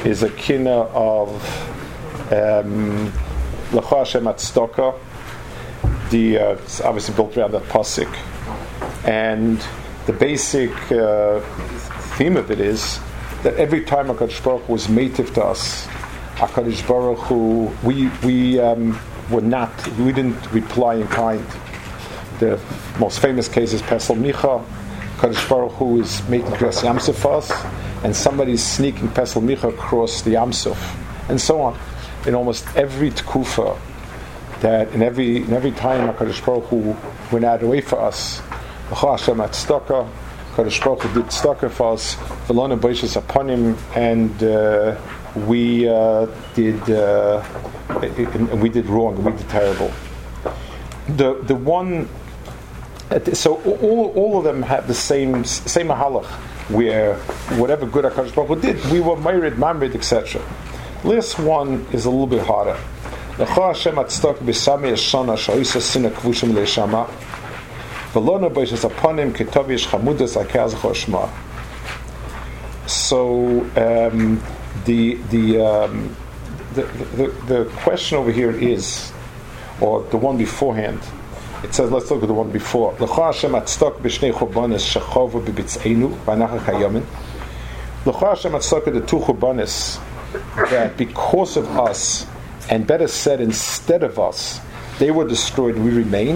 is a kina of L'cha Hashem Atzdaka. It's obviously built around that pasuk, and the basic theme of it is that every time HaKadosh Baruch Hu was meitiv to us, HaKadosh Baruch Hu, we didn't reply in kind. The most famous case is Pesel Micha. HaKadosh Baruch Hu is making across Yam Suf for us, and somebody's sneaking Pesel Micha across the Yam Suf, and so on. In almost every tkufa, that in every time HaKadosh Baruch Hu went out away for us, L'cha Hashem Atzdaka, HaKadosh Baruch Hu did tzedakah for us, V'lona Boishes upon him, and we did wrong, we did terrible. The one, so all of them have the same mahalach, where whatever good HaKadosh Baruch Hu did, we were married, mamrid, etc. Last one is a little bit harder. L'cha Hashem Atzdaka b'samei hashana sha'isa sina kvushim le'shama v'lona boishes upon him ketovish chamudas akaz choshma. So the question over here is, or the one beforehand, it says, let's look at the one before. L'cha Hashem Atzdaka b'shnei churbanos shechovu b'bitzeinu v'anachar kayamin. L'cha Hashem Atzdaka, the two churbanos that because of us, and better said, instead of us, they were destroyed, we remained.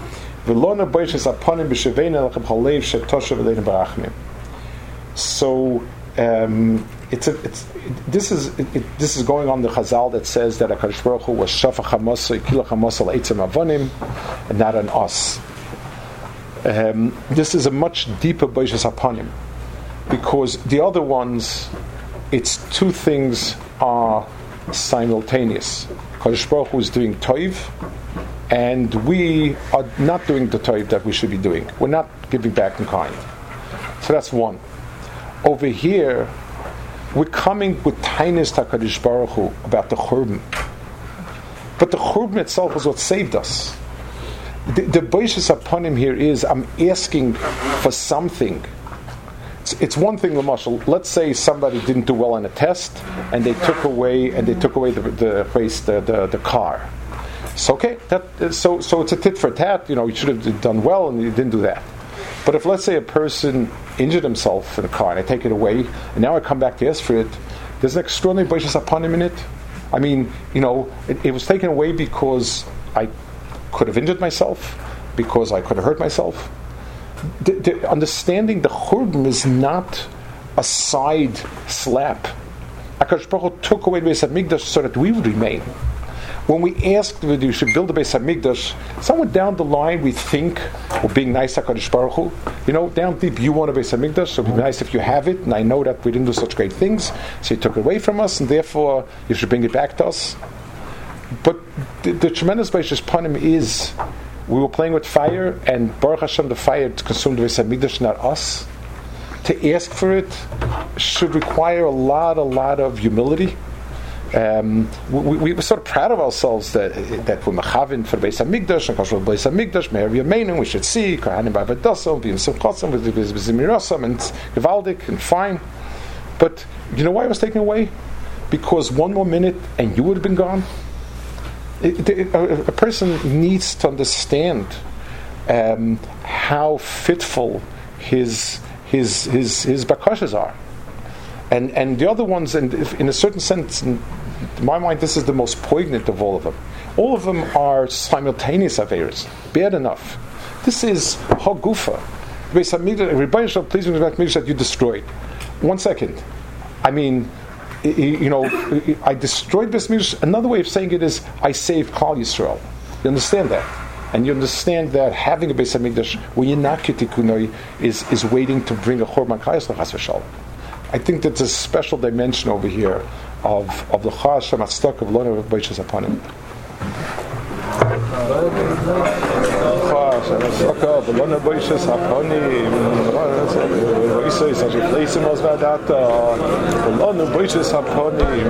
So this is going on the Chazal that says that HaKadosh Baruch Hu was Shafach HaMasa, Kilach HaMasa L'Eitzim Avonim, and not on us. This is a much deeper Boishes upon him, because the other ones, it's two things are simultaneous. HaKadosh Baruch Hu is doing toiv, and we are not doing the toiv that we should be doing. We're not giving back in kind. So that's one. Over here, we're coming with tainis HaKadosh Baruch Hu about the churban, but the churban itself is what saved us. The boishes upon him here is, I'm asking for something. It's one thing, L'mashal, let's say somebody didn't do well on a test, and they took away the car. So okay, so it's a tit for tat. You should have done well, and you didn't do that. But if, let's say, a person injured himself in a car, and I take it away, and now I come back to ask for it, there's an extraordinary boishes upon him in it. I mean, it was taken away because I could have injured myself, because I could have hurt myself. The understanding the churban is not a side slap. HaKadosh Baruch Hu took away the Beis HaMikdash so that we would remain. When we asked whether you should build the Beis HaMikdash, somewhere down the line we think we're being nice to HaKadosh Baruch Hu. Down deep, you want a Beis HaMikdash, so it would be nice if you have it, and I know that we didn't do such great things, so you took it away from us, and therefore you should bring it back to us. But the tremendous Beis upon him is, we were playing with fire, and Baruch Hashem, the fire consumed the Beis HaMikdash, not us. To ask for it should require a lot of humility. We were sort of proud of ourselves that we're machavin for the Beis HaMikdash, and Kashur Beis HaMikdash, Me'er Yameinu, we should see, Kohanim Ba'avadosom, B'im Simchotzim, B'Zimirosam, and Gevaldik, and fine. But you know why it was taken away? Because one more minute, and you would have been gone. A person needs to understand how fitful his bakashas are, and the other ones, and in a certain sense, in my mind, this is the most poignant of all of them. All of them are simultaneous averos, bad enough. This is hagufa. Beis HaMikdash, Rebbeinu Shalom, please bring back Mikdash that you destroyed. 1 second. I mean, I destroyed Beis HaMikdash. Another way of saying it is, I saved Klal Yisrael. You understand that? And you understand that having a Beis HaMikdash, when you're not Kitikunoi, is waiting to bring a Chorban Klal Yisrael, Chas v'Shalom. I think that's a special dimension over here of the L'cha Hashem Atzdaka of Lona Boishes upon him. L'Lona Boishes upon him. L'Lona Boishes upon him.